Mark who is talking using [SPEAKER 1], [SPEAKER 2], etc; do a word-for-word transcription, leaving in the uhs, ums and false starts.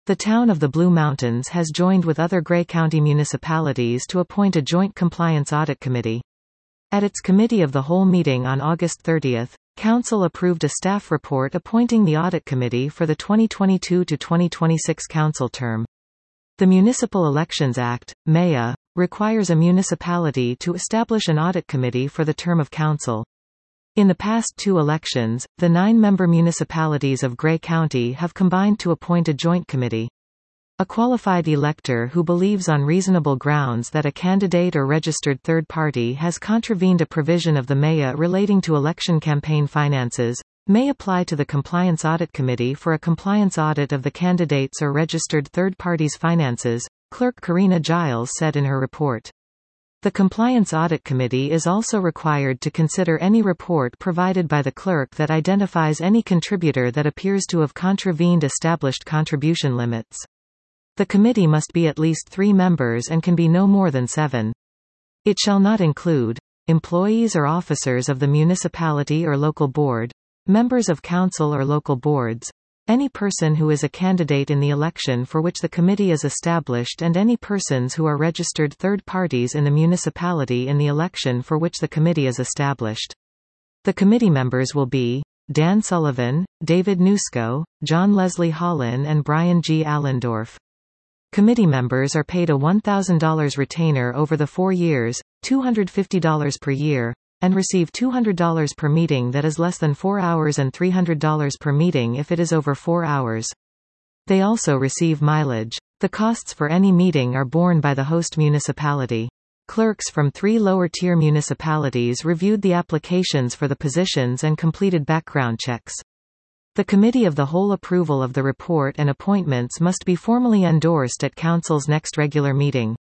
[SPEAKER 1] The town of the Blue Mountains has joined with other Grey County municipalities to appoint a joint compliance audit committee. At its committee of the whole meeting on August thirtieth, Council approved a staff report appointing the audit committee for the twenty twenty-two to twenty twenty-six council term. The Municipal Elections Act, M E A, requires a municipality to establish an audit committee for the term of council. In the past two elections, the nine-member municipalities of Grey County have combined to appoint a joint committee. A qualified elector who believes on reasonable grounds that a candidate or registered third party has contravened a provision of the M E A relating to election campaign finances, may apply to the Compliance Audit Committee for a compliance audit of the candidate's or registered third party's finances, Clerk Karina Giles said in her report. The Compliance Audit Committee is also required to consider any report provided by the clerk that identifies any contributor that appears to have contravened established contribution limits. The committee must be at least three members and can be no more than seven. It shall not include employees or officers of the municipality or local board, members of council or local boards, any person who is a candidate in the election for which the committee is established, and any persons who are registered third parties in the municipality in the election for which the committee is established. The committee members will be Dan Sullivan, David Nusco, John Leslie Holland and Brian G. Allendorf. Committee members are paid a one thousand dollars retainer over the four years, two hundred fifty dollars per year, and receive two hundred dollars per meeting that is less than four hours and three hundred dollars per meeting if it is over four hours. They also receive mileage. The costs for any meeting are borne by the host municipality. Clerks from three lower-tier municipalities reviewed the applications for the positions and completed background checks. The Committee of the Whole approval of the report and appointments must be formally endorsed at Council's next regular meeting.